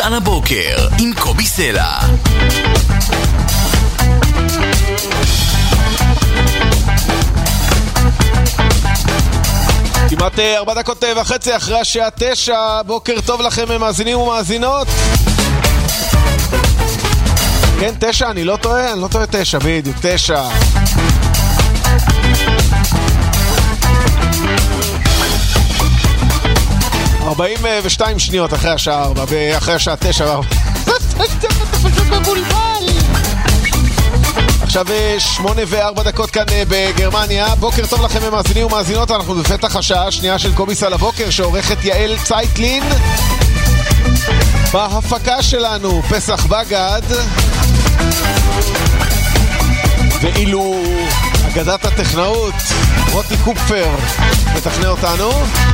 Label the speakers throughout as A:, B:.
A: על הבוקר עם קובי סלע.
B: כמעט 4:30 אחרי השעה 9. בוקר טוב לכם מאזינים ומאזינות. כן, 9, אני לא טועה 9, בדיוק 9. ו2 שניות אחרי השעה 4, אחרי השעה 9. אתה פשוט מבולבל. עכשיו 8:04 כאן בגרמניה. בוקר טוב לכם מאזינים ומאזינות. אנחנו בפתח השעה השנייה של קוביס על הבוקר, שעורכת יעל צייטלין. בהפקה שלנו פסח בגד, ואילו אגדת הטכנאות רותי קופפר מתכנה אותנו.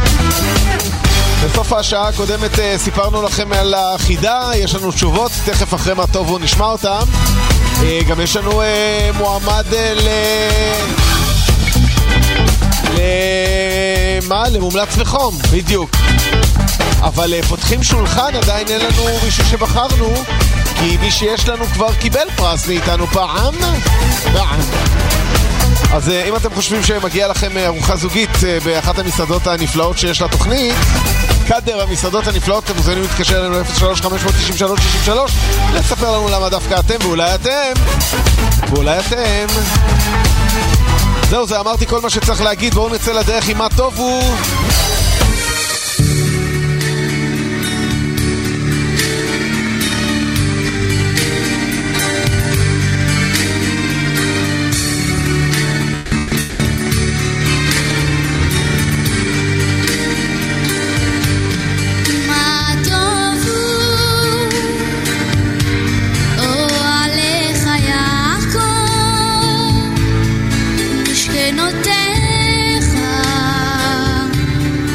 B: בסוף השעה הקודמת סיפרנו לכם על החידה, יש לנו תשובות, תכף אחרי מה טוב הוא נשמע אותם. גם יש לנו מועמד למומלץ בחום, בדיוק. אבל פותחים שולחן, עדיין אין לנו מישהו שבחרנו, כי מי שיש לנו כבר קיבל פרס מאיתנו פעם. אז אם אתם חושבים שמגיע לכם ארוחה זוגית באחת המסעדות הנפלאות שיש לתוכנית, קדר המסעדות הנפלאות, אתם מוזמנים להתקשר אלינו 03-593-63, לספר לנו למה דווקא אתם, ואולי אתם. זהו, זה אמרתי כל מה שצריך להגיד. בואו נצא לדרך עם מה טוב הוא.
C: נותיך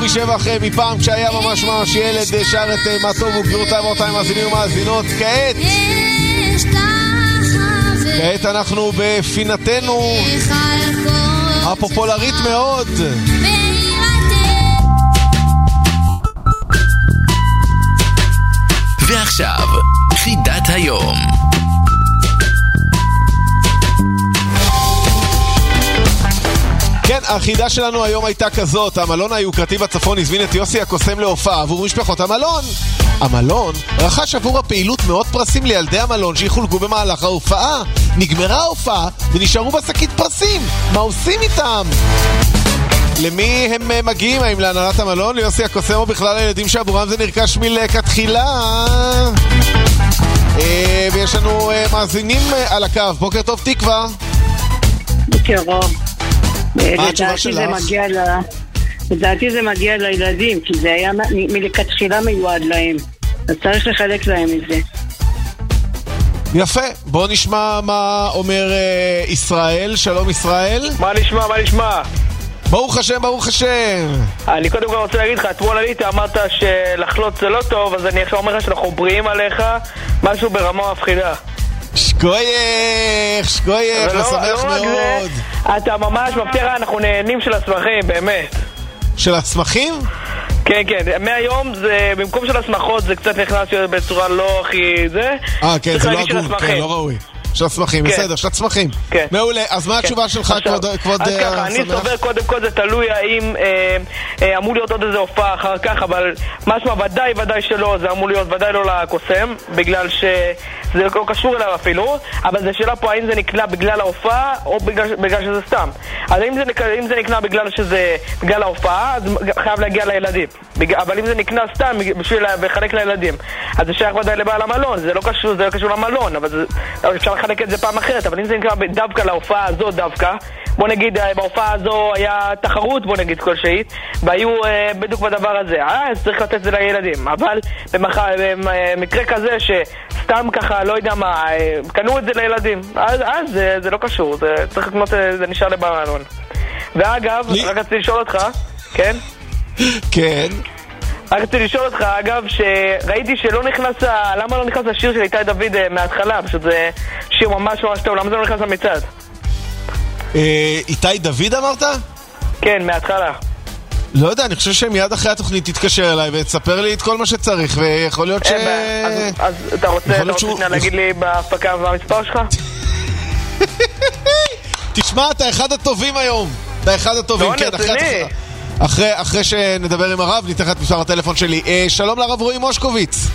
B: קובי שבח מפעם כשהיה ממש ממש ילד שר את מה טוב וגבירותיי ורבותיי מאזינים ומאזינות. כעת אנחנו בפינתנו הפופולרית מאוד,
A: ועכשיו חידת היום.
B: כן, החידה שלנו היום הייתה כזאת: המלון היוקרתי בצפון הזמין את יוסי הקוסם להופעה עבור משפחות המלון. המלון רכש עבור הפעילות מאות פרסים לילדי המלון שיחולקו במהלך ההופעה. נגמרה ההופעה ונשארו בשקית פרסים. מה עושים איתם? למי הם מגיעים? האם להנהלת המלון, ליוסי הקוסם, או בכלל הילדים שעבורם זה נרכש מלכתחילה? ויש לנו מאזינים על הקו. בוקר טוב תקווה.
C: בוקר טוב.
B: מה התשובה שלך?
C: לדעתי זה מגיע לילדים, כי זה היה מלכתחילה מיועד להם, אז צריך לחלק להם את זה.
B: יפה, בוא נשמע מה אומר ישראל. שלום ישראל.
D: מה נשמע?
B: ברוך השם, ברוך השם.
D: אני קודם כל רוצה להגיד לך, אתמול עלית, אמרת שלחלות זה לא טוב, אז אני עכשיו אומר לך שאנחנו בריאים עליך, משהו ברמה מפחידה.
B: שכוייך, משמח מאוד.
D: אתה ממש מבטיח, אנחנו נהנים של השמחים, באמת.
B: של השמחים?
D: כן, מהיום זה, במקום של השמחות זה קצת נכנס בצורה לא הכי זה.
B: כן, זה לא הגון, כן, לא ראוי. של הצמחים, בסדר, של הצמחים. מעולה, אז מה התשובה שלך, כבוד
D: אז ככה, אני סובר קודם כל זה תלוי האם אמור להיות עוד איזה הופעה אחר כך, אבל משמע ודאי שלא, זה אמור להיות ודאי לא לקוסם, בגלל שזה לא קשור אליו אפילו, אבל זה שאלה פה האם זה נקנה בגלל ההופעה או בגלל שזה סתם. אז אם זה נקנה בגלל ההופעה, אז חייב להגיע לילדים, אבל אם זה נקנה סתם בשביל לחלק לילדים, אז זה שייך ודאי לבעל המלון, זה לא קשור למלון, אבל אפשר לחלק את זה פעם אחרת. אבל אם זה נקרא דווקא להופעה הזאת דווקא, בוא נגיד בהופעה הזו היה תחרות, בוא נגיד כלשהי, והיו בדיוק בדבר הזה, אז צריך לתת את זה לילדים. אבל במקרה כזה שסתם ככה לא יודע מה, קנו את זה לילדים, אז זה לא קשור, זה צריך לקנות, זה נשאר לבעל המלון. ואגב, רק רציתי לשאול אותך, כן?
B: כן.
D: רק רציתי לשאול אותך, אגב, שראיתי שלא נכנס, למה לא נכנס השיר של איתי דוד מההתחלה? פשוט זה שיר ממש טוב, למה זה לא נכנס למצעד?
B: איתי דוד אמרת?
D: כן, מההתחלה.
B: לא יודע, אני חושב שמיד אחרי התוכנית תתקשר אליי ותספר לי את כל מה שצריך, ויכול להיות
D: אז אתה רוצה להגיד לי בהפקה והמספר שלך?
B: תשמע, אתה אחד הטובים היום. אתה אחד הטובים, כן, אחרי שנדבר עם הרב, ניתן לך את מספר הטלפון שלי. שלום לרב רועי מושקוביץ.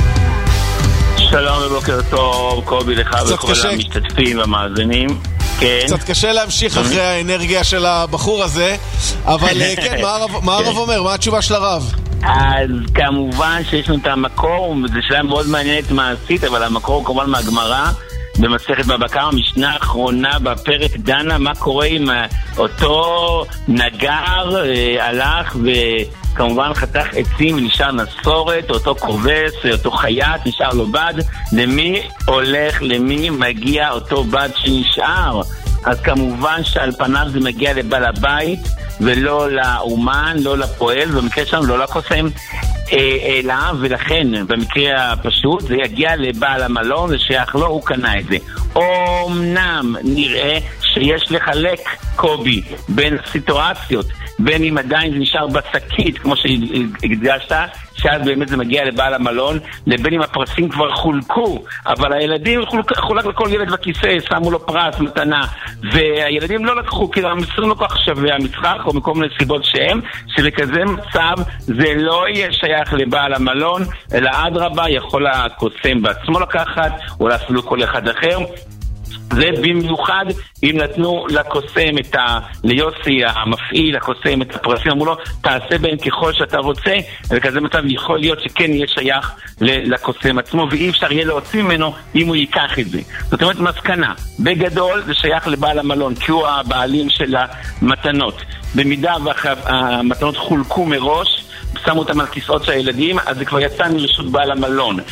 E: שלום ובוקר טוב, קובי, לך וכל המשתתפים והמאזינים.
B: קצת קשה להמשיך אחרי האנרגיה של הבחור הזה, אבל כן, מה הרב אומר? מה התשובה של הרב?
E: אז כמובן שיש לנו את המקור, זו שאלה מאוד מעניינת מעשית, אבל המקור כמובן מהגמרא במסכת בבא קמא, המשנה האחרונה בפרק דנה מה קורה עם אותו נגר הלך וכמובן חתך עצים ונשאר נסורת, אותו כובס, אותו חייט, נשאר לו בד, למי הולך, למי מגיע אותו בד שנשאר? אז כמובן שעל פניו זה מגיע לבעל הבית ולא לאומן, לא לפועל, במקרה שלנו לא לקוסם אלא, ולכן במקרה הפשוט זה יגיע לבעל המלון, זה שייך לו, הוא קנה את זה. אומנם נראה שיש לחלק, קובי, בין סיטואציות, בין אם עדיין זה נשאר בשקית כמו שהדגשת, שאז באמת זה מגיע לבעל המלון, לבין אם הפרסים כבר חולקו, אבל הילדים חולק לכל ילד בכיסא, שמו לו פרס, מתנה, והילדים לא לקחו, כי המסרים לא כל כך שווה המשחק, או מכל מיני סיבות שהם, שבכזה מצב זה לא יהיה שייך לבעל המלון, אלא אדרבה יכול הקוסם בעצמו לקחת, או אפילו כל אחד אחר. זה במיוחד אם נתנו לקוסם ליוסי המפעיל, לקוסם את הפרסים, אמרו לו תעשה בהם ככל שאתה רוצה, וכזה מצב יכול להיות שכן יהיה שייך לקוסם עצמו, ואי אפשר יהיה להוציא ממנו אם הוא ייקח את זה. זאת אומרת, מסקנה בגדול זה שייך לבעל המלון, כי הוא הבעלים של המתנות. במידה והמתנות חולקו מראש, שמו אותם על כיסאות של הילדים, אז זה כבר יצא מרשות בעל המלון.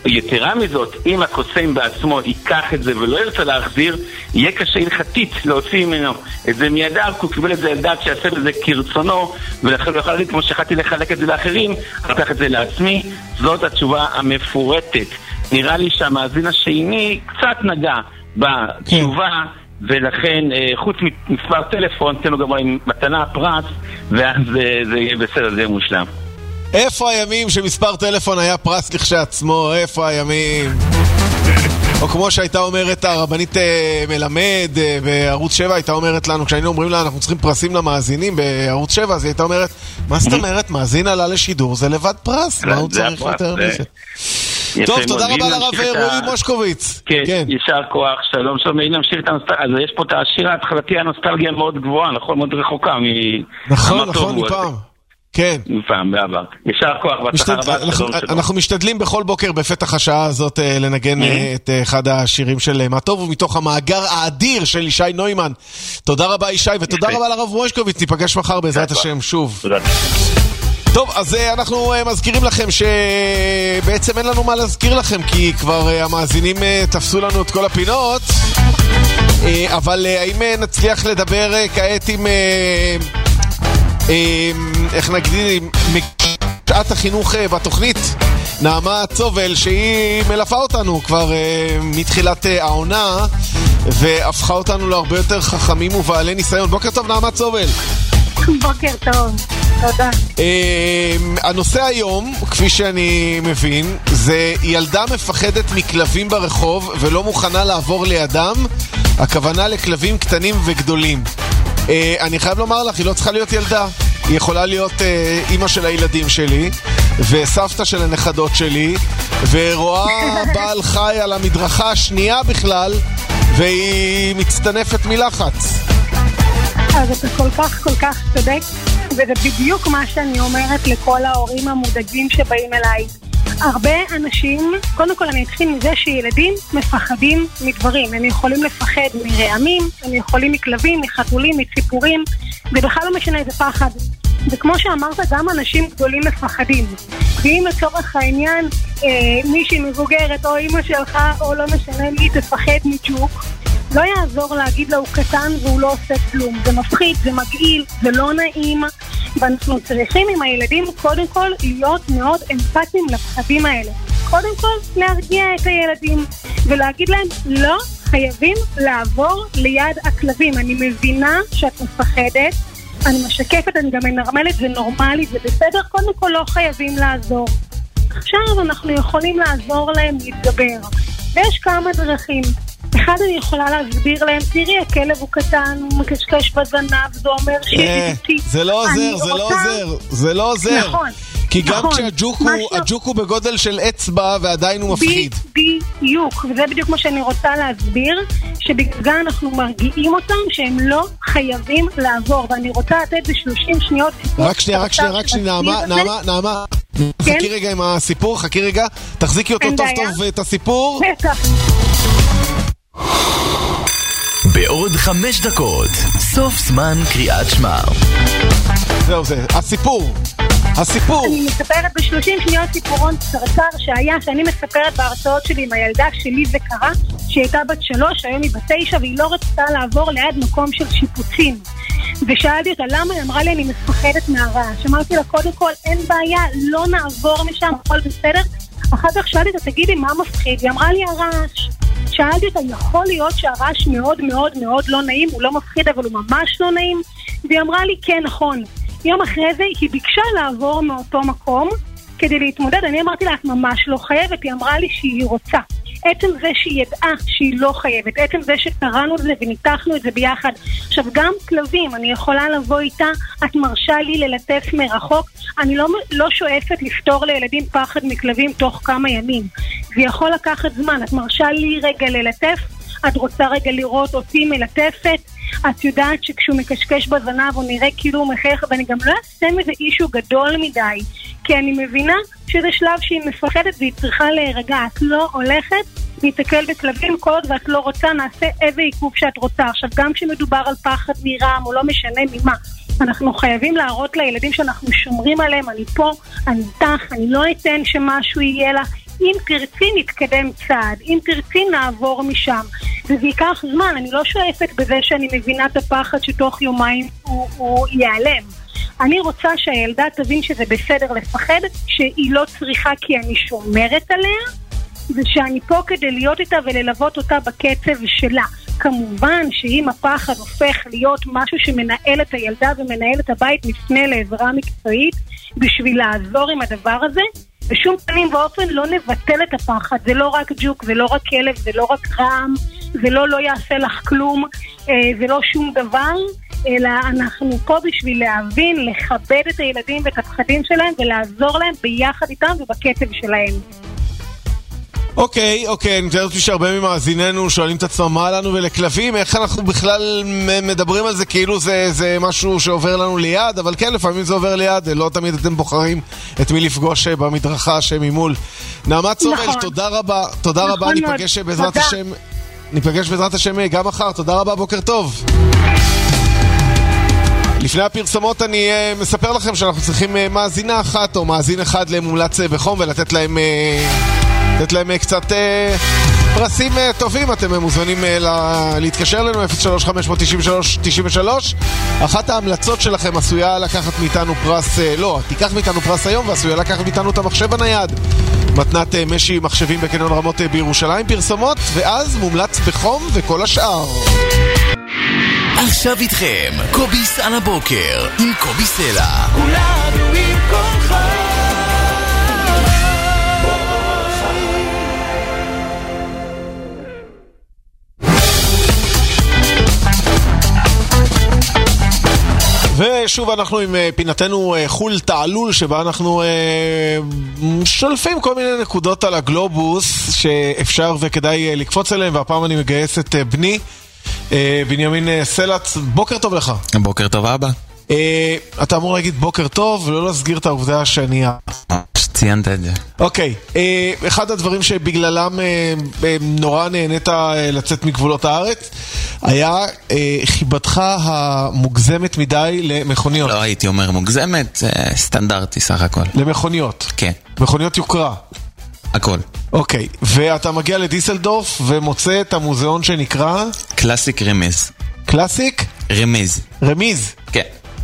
E: יתרה מזאת, אם הקוסם בעצמו ייקח את זה ולא ירצה להחזיר, יהיה קשה הלכתית להוציא ממנו את זה מידיו, כי הוא קיבל את זה לדעת שיעשה את זה כרצונו, ולכן הוא יכול להגיד, כמו שהחלטתי לחלק את זה לאחרים, לקח את זה לעצמי. זאת התשובה המפורטת. נראה לי שהמאזין השני קצת נגע בתשובה, ולכן חוץ ממספר טלפון תן לו גם עם מתנה פרס, ואז זה יהיה בסדר, זה יהיה מושלם.
B: איפה הימים שמספר טלפון היה פרס לכשעצמו? איפה הימים? או כמו שהייתה אומרת הרבנית מלמד בערוץ 7, הייתה אומרת לנו, כשהיינו אומרים לה אנחנו צריכים פרסים למאזינים בערוץ 7, אז היא הייתה אומרת, מה זאת אומרת? מאזין עלה לשידור, זה לבד פרס, מה הוא צריך יותר מזה? טוב, תודה רבה לרב רועי מושקוביץ.
E: כן, ישר כוח, שלום, שלום. נמשיך את הנוסטלגיה, אז יש פה את השיר ההתחלתי, הנוסטלגיה מאוד גבוהה, נכון, מאוד רחוקה.
B: נכון, מפעם. כן.
E: מפעם, בעבר. ישר כוח, והצלחה רבה.
B: אנחנו משתדלים בכל בוקר בפתח השעה הזאת לנגן את אחד השירים של מה טוב, ומתוך המאגר האדיר של ישי נוימן. תודה רבה ישי, ותודה רבה לרב מושקוביץ. ניפגש מחר בעזרת השם שוב.
E: תודה.
B: טוב, אז אנחנו מזכירים לכם שבעצם אין לנו מה להזכיר לכם, כי כבר המאזינים תפסו לנו את כל הפינות, אבל האם נצליח לדבר כעת עם איך נגיד, שעת החינוך בתוכנית, נעמה צובל, שהיא מלווה אותנו כבר מתחילת העונה והפכה אותנו להרבה יותר חכמים ובעלי ניסיון. בוקר טוב נעמה צובל.
F: בוקר טוב, תודה.
B: הנושא היום, כפי שאני מבין, זה ילדה מפחדת מכלבים ברחוב ולא מוכנה לעבור לידם. הכוונה לכלבים קטנים וגדולים. אני חייב לומר לך, היא לא צריכה להיות ילדה, היא יכולה להיות אמא של הילדים שלי וסבתא של הנכדות שלי, ורואה בעל חי על המדרכה השנייה בכלל והיא מצטנפת מלחץ.
F: אז אתה כל כך צודק, וזה בדיוק מה שאני אומרת לכל ההורים המודאגים שבאים אליי. הרבה אנשים, קודם כל אני אתחיל מזה שילדים מפחדים מדברים. הם יכולים לפחד מרעמים, הם יכולים מכלבים, מחתולים, מציפורים, ובכלל לא משנה איזה פחד. וכמו שאמרת, גם אנשים גדולים מפחדים. ואם לצורך העניין מישהי מבוגרת או אמא שלך או לא משנה מי תפחד מג'וק, לא יעזור להגיד לה הוא קטן והוא לא עושה כלום. זה מפחיד, זה מגעיל, זה לא נעים, ואנחנו צריכים עם הילדים קודם כל להיות מאוד אמפתיים לפחדים האלה. קודם כל להרגיע את הילדים ולהגיד להם לא חייבים לעבור ליד הכלבים. אני מבינה שאת מפחדת, אני משקפת, אני גם מנרמלת, זה נורמלי, זה בסדר, קודם כל לא חייבים לעזור. עכשיו אנחנו יכולים לעזור להם להתגבר, ויש כמה דרכים. אחד, אני יכולה להסביר להם, תראי, הכלב הוא קטן, הוא מקשקש בזנב, זה אומר שידידתי.
B: זה לא עוזר, זה לא עוזר.
F: נכון.
B: כי גם כשהג'וק הוא בגודל של אצבע ועדיין הוא מפחיד.
F: בדיוק, וזה בדיוק מה שאני רוצה להסביר, שבגלל אנחנו מרגיעים אותם שהם לא חייבים לעבור, ואני רוצה לתת ב30 שניות.
B: רק שנייה, נעמה, חכי רגע עם הסיפור, תחזיקי אותו טוב את הסיפור.
F: בטח.
A: בעוד 5 דקות, סוף זמן קריאת שמע.
B: זהו זה, הסיפור.
F: אני מספרת ב30 שניות סיפורון קצרצר שאני מספרת בהרצאות שלי עם הילדה שלי, זה קרה שהיא הייתה בת 3, היום היא בת 9, והיא לא רצתה לעבור ליד מקום של שיפוצים. ושאלתי אותה למה, היא אמרה לי אני מפחדת מהרעש. אמרתי לה קודם כל אין בעיה, לא נעבור משם, הכל בסדר. אחר כך שאלתי אותה תגידי מה מפחיד, היא אמרה לי הרעש. שאלתי אותה, יכול להיות שהרעש מאוד מאוד מאוד לא נעים, הוא לא מפחיד אבל הוא ממש לא נעים? והיא אמרה לי כן, נכון. יום אחרי זה היא ביקשה לעבור מאותו מקום כדי להתמודד. אני אמרתי לה, את ממש לא חייבת. היא אמרה לי שהיא רוצה. עצם זה שהיא ידעה שהיא לא חייבת, עצם זה שקראנו את זה וניתחנו את זה ביחד. עכשיו גם כלבים, אני יכולה לבוא איתה, את מרשה לי ללטף מרחוק, אני לא שואפת לפתור לילדים פחד מכלבים תוך כמה ימים, זה יכול לקחת זמן. את מרשה לי רגע ללטף, את רוצה רגע לראות אותי מלטפת, את יודעת שכשהוא מקשקש בזנב הוא נראה כאילו הוא מחייך, ואני גם לא אעשה מזה אישו גדול מדי, כי אני מבינה שזה שלב שהיא מפחדת והיא צריכה להירגע. את לא הולכת להתקל בכלבים כל עוד ואת לא רוצה, נעשה איזה עיכוב שאת רוצה. עכשיו גם כשמדובר על פחד מרעם או לא משנה ממה, אנחנו חייבים להראות לילדים שאנחנו שומרים עליהם, אני פה, אני איתך, אני לא אתן שמשהו יהיה לה, אם תרצי נתקדם צעד, אם תרצי נעבור משם. וזה ייקח זמן, אני לא שואפת בזה שאני מבינה את הפחד שתוך יומיים הוא ייעלם. אני רוצה שהילדה תבין שזה בסדר לפחד, שהיא לא צריכה כי אני שומרת עליה, ושאני פה כדי להיות איתה וללוות אותה בקצב שלה. כמובן שאם הפחד הופך להיות משהו שמנהל את הילדה ומנהל את הבית, נפנה לעזרה מקצועית בשביל לעזור עם הדבר הזה. בשום פנים ואופן לא נבטל את הפחד, זה לא רק ג'וק, זה לא רק כלב, זה לא רק רעם, זה לא יעשה לך כלום, זה לא שום דבר, אלא אנחנו פה בשביל להבין, לכבד את הילדים ואת הפחדים שלהם ולעזור להם ביחד איתם ובקצב שלהם.
B: אוקיי, אני מתארת לי שהרבה ממאזיננו שואלים את עצמם מה לנו ולכלבים, איך אנחנו בכלל מדברים על זה כאילו זה משהו שעובר לנו ליד, אבל כן, לפעמים זה עובר ליד, לא תמיד אתם בוחרים את מי לפגוש במדרכה שממול. נעמת סובל, תודה רבה, ניפגש בעזרת השם גם מחר, תודה רבה, בוקר טוב. לפני הפרסמות אני מספר לכם שאנחנו צריכים מאזינה אחת או מאזין אחד למומלץ בחום ולתת להם קצת פרסים טובים. אתם מוזמנים להתקשר לנו 03-593-93. אחת ההמלצות שלכם עשויה לקחת מאיתנו פרס, תיקח מאיתנו פרס היום ועשויה לקחת מאיתנו את המחשב הנייד, מתנת משי מחשבים בקניון רמות בירושלים. פרסמות ואז מומלץ בחום וכל השאר.
A: עכשיו איתכם קוביס על הבוקר עם קובי סלע. כולנו עם כל חיים.
B: ושוב אנחנו עם פינתנו חול תעלול, שבה אנחנו שולפים כל מיני נקודות על הגלובוס שאפשר וכדאי לקפוץ אליהם, והפעם אני מגייס את בני בנימין סלץ. בוקר טוב לך.
G: בוקר טוב אבא.
B: אתה אמור להגיד בוקר טוב ולא להסגיר את העובדה שאני
G: ציינת את זה.
B: אוקיי, אחד הדברים שבגללם נורא נהנית לצאת מגבולות הארץ היה חיבתך המוגזמת מדי למכוניות.
G: לא הייתי אומר מוגזמת, סטנדרטי סך הכל.
B: למכוניות?
G: כן.
B: מכוניות יוקרה?
G: הכל.
B: אוקיי, ואתה מגיע לדיסלדורף ומוצא את המוזיאון שנקרא?
G: קלאסיק רמיז.
B: קלאסיק?
G: רמיז.
B: רמיז?
G: כן.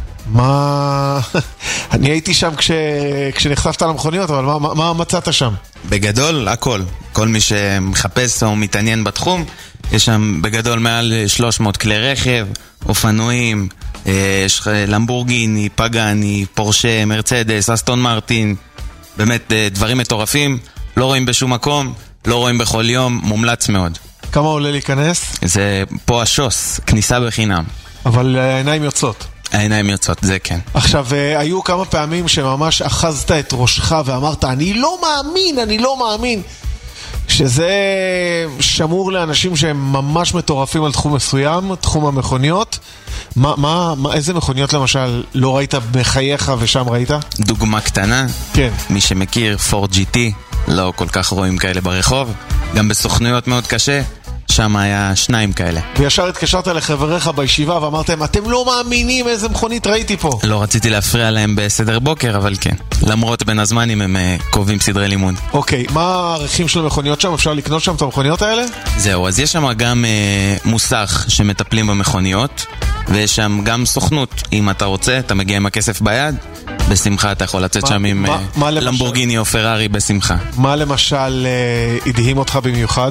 B: מה... אני הייתי שם כשנחשפת למכוניות, אבל מה מצאת שם?
G: בגדול, הכל. כל מי שמחפש או מתעניין בתחום, יש שם בגדול מעל 300 כלי רכב, אופנועים, יש למבורגיני, פגני, פורשה, מרצדס, אסטון מרטין, באמת דברים מטורפים, לא רואים בשום מקום, לא רואים בכל יום, מומלץ מאוד.
B: כמה עולה להיכנס?
G: זה פה השוס, כניסה בחינם.
B: אבל העיניים יוצאות.
G: העיניים יוצאות, זה כן.
B: עכשיו, היו כמה פעמים שממש אחזת את ראשך ואמרת, אני לא מאמין, שזה שמור לאנשים שהם ממש מטורפים על תחום מסוים, תחום המכוניות. איזה מכוניות למשל לא ראית בחייך ושם ראית?
G: דוגמה קטנה.
B: כן.
G: מי שמכיר, פורד GT, לא כל כך רואים כאלה ברחוב. גם בסוכנויות מאוד קשה. שם היה 2 כאלה.
B: וישר התקשרת לחבריך בישיבה ואמרתם, אתם לא מאמינים איזה מכונית ראיתי פה.
G: לא רציתי להפריע להם בסדר בוקר, אבל כן. למרות בין הזמנים הם קובעים סדרי לימוד.
B: אוקיי, מה הערכים של המכוניות שם? אפשר לקנות שם את המכוניות האלה?
G: זהו, אז יש שם גם מוסך שמטפלים במכוניות, ויש שם גם סוכנות. אם אתה רוצה, אתה מגיע עם הכסף ביד, בשמחה אתה יכול לצאת שם עם למבורגיני או פרארי בשמחה.
B: מה למשל הדהים אותך במיוחד?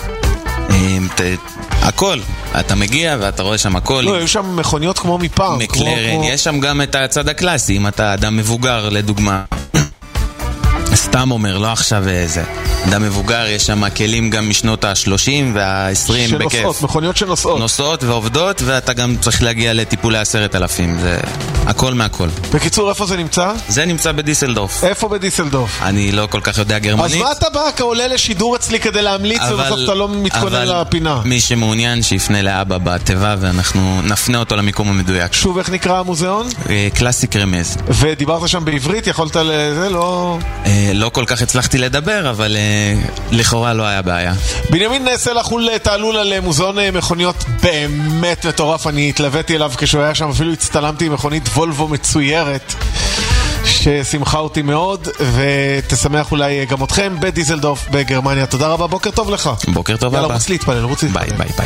G: הכל, אתה מגיע ואתה רואה שם הכל.
B: לא, יש שם מכוניות כמו מפעם.
G: מקלרן, יש שם גם את הצד הקלאסי, אם אתה אדם מבוגר לדוגמה. סתם אומר, לא עכשיו איזה. אדם מבוגר, יש שם כלים גם משנות ה-30 וה-20 בכיף.
B: שנוסעות, מכוניות שנוסעות.
G: נוסעות ועובדות, ואתה גם צריך להגיע לטיפולי 10,000. זה הכל מהכל.
B: בקיצור, איפה זה נמצא?
G: זה נמצא בדיסלדורף.
B: איפה בדיסלדורף?
G: אני לא כל כך יודע גרמנית.
B: אז מה אתה בא כעולה לשידור אצלי כדי להמליץ ובסוף אתה לא מתכונן לפינה?
G: מי שמעוניין שיפנה לאבא בתיבה ואנחנו נפנה אותו למיקום המדויק.
B: שוב, איך נקרא המוזיאון?
G: קלאסיק רמיז.
B: ודיברת שם בעברית? יכולת לזה?
G: לא כל כך הצלחתי לדבר, אבל לכאורה לא היה בעיה.
B: בנימין סלע חול תעלול על מוזיאון מכוניות באמת מטורף. אני התלוויתי אליו כשהוא היה שם, אפילו הצטלמתי עם מכונית וולבו מצוירת ששמחה אותי מאוד, ותשמח אולי גם אתכם בדיזלדורף בגרמניה. תודה רבה, בוקר טוב לך.
G: בוקר טוב.
B: יאללה, רוץ להתפלל, רוץ להתפלל.
G: ביי, ביי, ביי.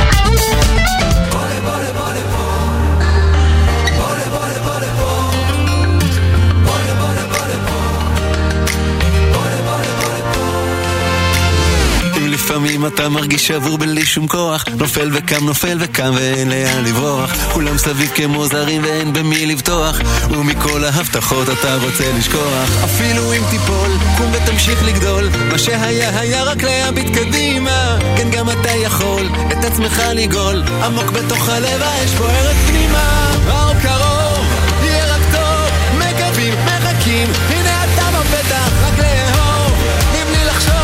H: לפעמים אתה מרגיש שבור בלי שום כוח, נופל וקם ואין לאן לברוח, כולם סביב כמו זרים ואין במי לבטוח, ומכל ההבטחות אתה רוצה לשכוח. אפילו אם תיפול, קום ותמשיך לגדול, מה שהיה היה רק להביט קדימה, כן גם אתה יכול את עצמך לגול, עמוק בתוך הלב האש בוערת פנימה. האור קרוב, יהיה רק טוב, מקווים, מחכים, הנה אתה בפתח, רק לאהוב, מבלי לחשוב.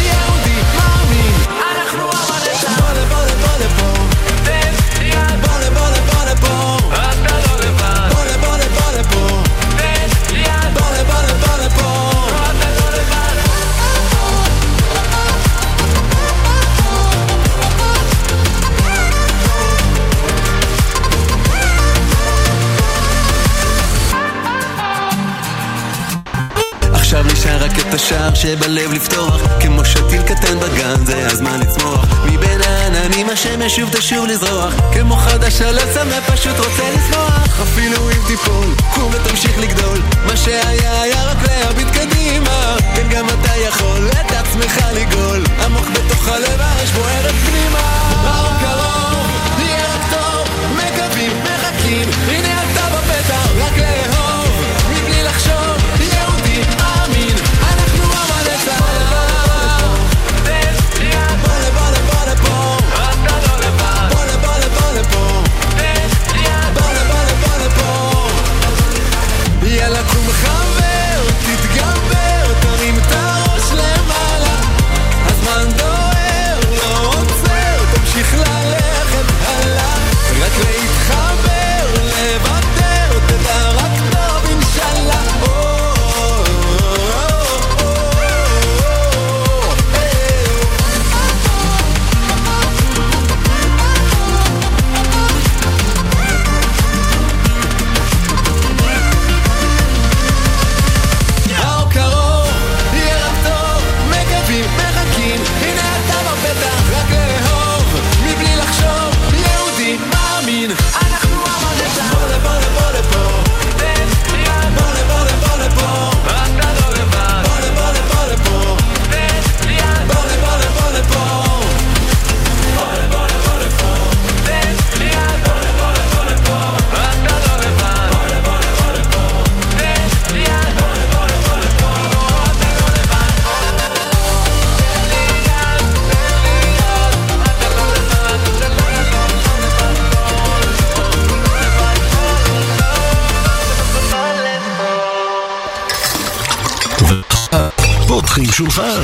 H: עכשיו נשאר רק את השער שבלב לפתוח, כמו שתיל קטן בגן זה הזמן לצמוח, מבין העננים השמש שוב תשוב לזרוח, כמו חדש הלב צמא פשוט רוצה לשמוח. אפילו אם תיפול, קום ותמשיך לגדול, מה שהיה היה רק להביט קדימה, כן גם אתה יכול את עצמך לגול, עמוק בתוך הלב האש בוערת פנימה. האור קרוב, יהיה רק טוב, מקווים, מחכים, הנה אתה בפתח, רק לאהוב, מבלי לחשוב. יאללה קום חבר, תתגבר, תרים את הראש למעלה, הזמן דוהר, לא עוצר, תמשיך ללכת הלאה, רק להתחבר, לוותר, תדע רק טוב אינשאללה.
A: שולחן.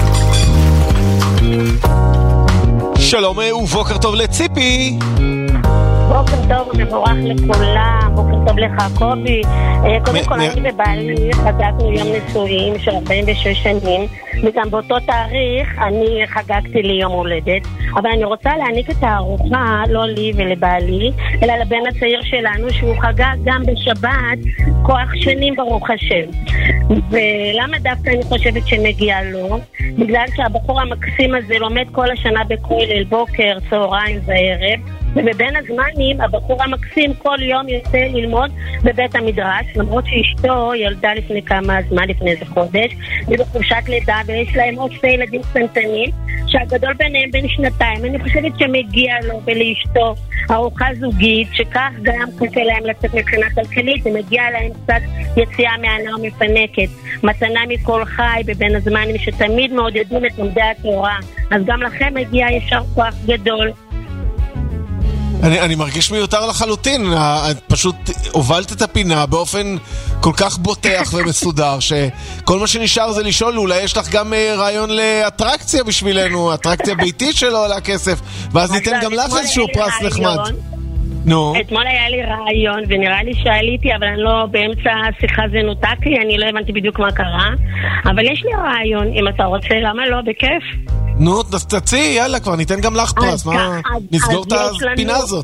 B: שלום ובוקר טוב לציפי.
F: בוקר טוב ומבורך לכולם, בוקר טוב לך קובי. קודם כל אני ובעלי חגגנו יום נישואים של 46 שנים, וגם באותו תאריך אני חגגתי לי יום הולדת, אבל אני רוצה להעניק את הארוחה לא לי ולבעלי, אלא לבן הצעיר שלנו שהוא חגג גם בשבת כוח שנים ברוך השם. ולמה דווקא אני חושבת שמגיע לו? בגלל שהבחור המקסים הזה לומד כל השנה בכולל, בוקר, צהריים וערב, ובבין הזמנים הבחור המקסים כל יום יוצא ללמוד בבית המדרש, למרות שאשתו ילדה לפני כמה זמן, לפני איזה חודש, ובחופשת לידה, ויש להם עוד שתי ילדים קטנטנים, שהגדול ביניהם בין שנתיים. אני חושבת שמגיע לו ולאשתו ארוחה זוגית, שכך גם קשה להם לצאת מבחינה כלכלית, ומגיע להם קצת יציאה מהנאה ומפנקת, מתנה מכל חי בבין הזמנים שתמיד מעודדים את לומדי התורה. אז גם לכם מגיע ישר כוח גדול.
B: אני מרגיש מיותר לחלוטין, פשוט הובלת את הפינה באופן כל כך בוטח ומסודר, שכל מה שנשאר זה לשאול, אולי יש לך גם רעיון לאטרקציה בשבילנו, אטרקציה ביתית שלא עולה כסף, ואז ניתן גם לך איזשהו פרס נחמד.
F: אתמול היה לי רעיון, ונראה לי שעליתי, אבל אני לא, באמצע השיחה זה נותק לי, אני לא הבנתי בדיוק מה קרה, אבל יש לי רעיון, אם אתה רוצה, למה לא? בכיף.
B: נו, תציעי, יאללה, כבר ניתן גם לך פרס, נסגור את הפינה הזאת.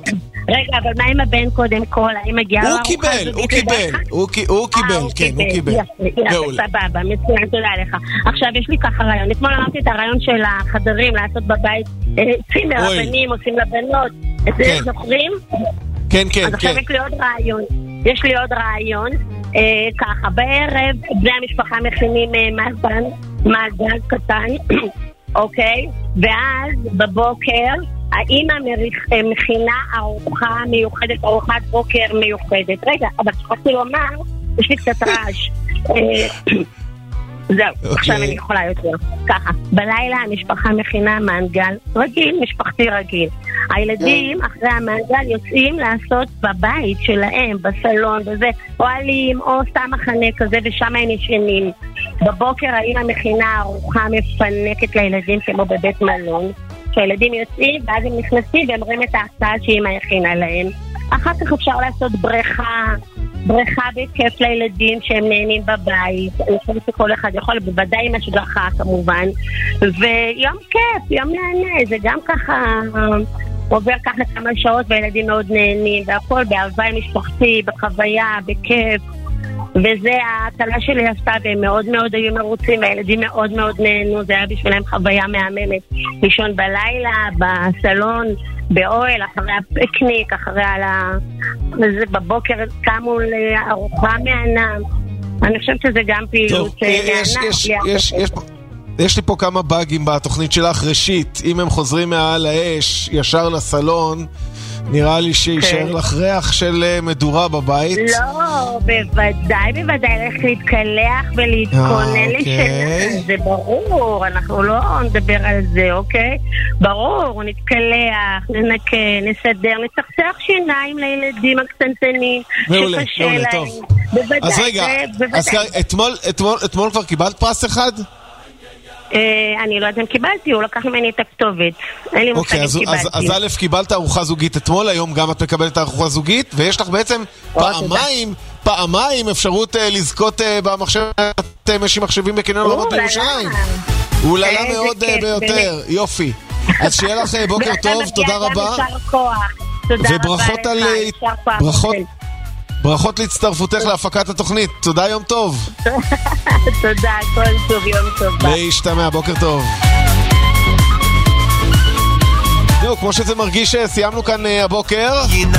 I: רגע, אבל מה עם הבן קודם כל? האם מגיע לו ארוחה זוגית?
B: הוא קיבל, כן, הוא קיבל.
I: יפה, סבבה, מצוין, תודה לך. עכשיו, יש לי ככה רעיון. אתמול אמרתי את הרעיון של החדרים לעשות בבית צימר, הבנים עושים לבנות. את זה זוכרים?
B: כן, כן,
I: אז עכשיו יש לי עוד רעיון. ככה, בערב, בני המשפחה מכינים מעגל קטן, אוקיי? ואז בבוקר, האמא מכינה ארוחה מיוחדת, ארוחת בוקר מיוחדת. רגע, אבל שכחתי לומר, יש לי קצת רעש. זהו, עכשיו אני יכולה יותר. ככה, בלילה המשפחה מכינה מנגל רגיל, משפחתי רגיל. הילדים אחרי המנגל יוצאים לעשות בבית שלהם, בסלון וזה, אוהלים או סתם מחנה כזה, ושם הם ישנים. בבוקר האמא מכינה ארוחה מפנקת לילדים כמו בבית מלון. שהילדים יוצאים ואז הם נכנסים והם רואים את ההרצאה שאמא הכינה להם. אחר כך אפשר לעשות בריכה בכיף לילדים שהם נהנים בבית. אני חושבת שכל אחד יכול, בוודאי עם השגחה כמובן. ויום כיף, יום נהנה, זה גם ככה עובר ככה כמה שעות והילדים מאוד נהנים, והכל באהבה משפחתי, בחוויה, בכיף. וזה ההתלה שלי עשתה, והם מאוד מאוד היו מרוצים, והילדים מאוד מאוד נהנו, זה היה בשבילם חוויה מהממת. לישון בלילה, בסלון, באוהל, אחרי הפיקניק, אחרי וזה בבוקר קמו לארוחה מהנם. אני חושבת שזה גם פעילות מהנה.
B: יש לי פה כמה באגים בתוכנית שלך. ראשית, אם הם חוזרים מעל האש ישר לסלון, נראה לי שישאר לך ריח של מדורה בבית.
I: לא, בוודאי, לך להתקלח ולהתכונן לשינה. זה ברור, אנחנו לא נדבר על זה, אוקיי? ברור, נתקלח, ננקה, נסדר, נצחצח שיניים לילדים הקטנטנים שקשה להם.
B: אז רגע, אתמול כבר קיבלת פרס אחד?
I: אני לא יודעת אם קיבלתי, הוא לקח ממני את הכתובת. אין לי מושג אם קיבלתי. אז
B: א', קיבלת ארוחה זוגית אתמול, היום גם את מקבלת ארוחה זוגית, ויש לך בעצם פעמיים אפשרות לזכות במחשב משי מחשבים בקניון רמת בירושלים. אוללה מאוד ביותר, יופי. אז שיהיה לך בוקר טוב, תודה רבה. וברכות על ברכות להצטרפותך להפקת התוכנית. תודה, יום טוב.
I: תודה, כל טוב, יום טוב.
B: להשתמע, בוקר טוב. זהו, כמו שזה מרגיש סיימנו כאן הבוקר.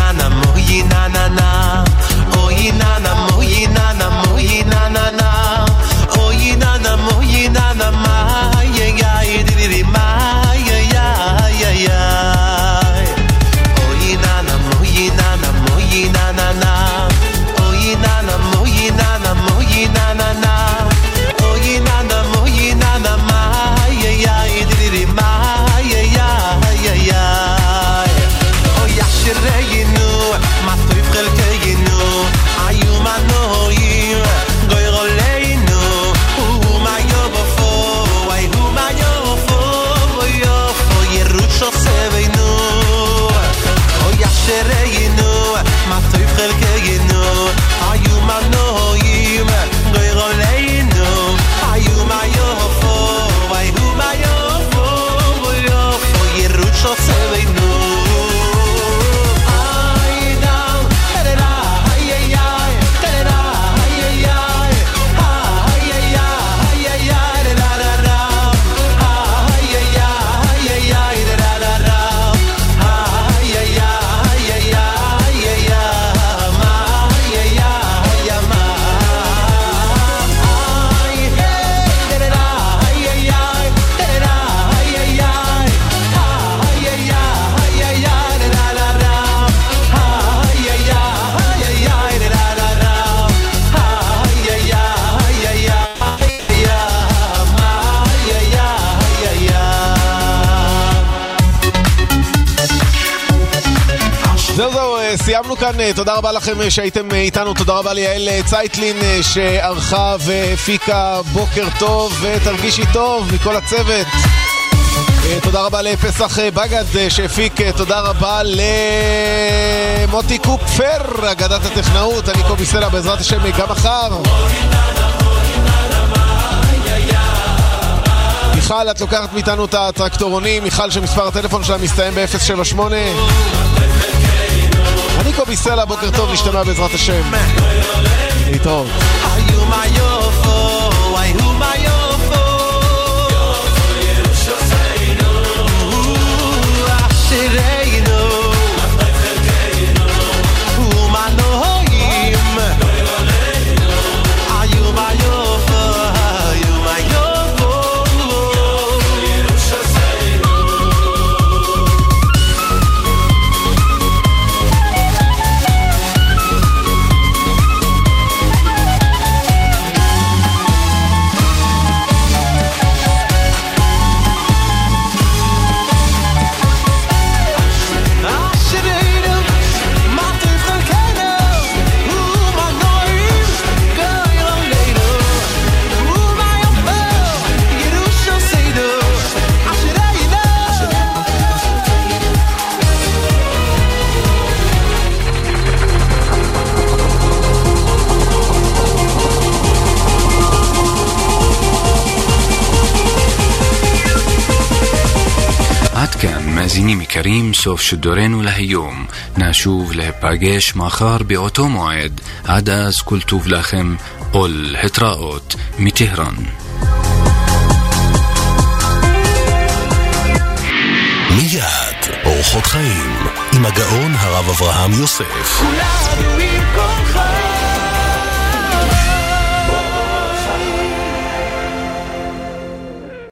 B: סיימנו כאן, תודה רבה לכם שהייתם איתנו, תודה רבה ליעל צייטלין שערכה והפיקה. בוקר טוב ותרגישי טוב מכל הצוות. תודה רבה לפסח בגד שהפיק, תודה רבה למוטי קופפר אגדת הטכנאות. אני קובי סלע, בעזרת השם גם מחר. מיכל, את לוקחת מאיתנו את הטרקטורונים, מיכל שמספר הטלפון שלה מסתיים ב-078. קובי סלע, בוקר טוב, נשתמע בעזרת השם. להתראות.
J: מאזינים יקרים, סוף שידורנו להיום. נשוב להיפגש מחר באותו מועד. עד אז כל טוב לכם, ולהתראות מטהרן.
A: מיד אורחות חיים עם הגאון הרב אברהם יוסף.
H: כולנו עם כל חיים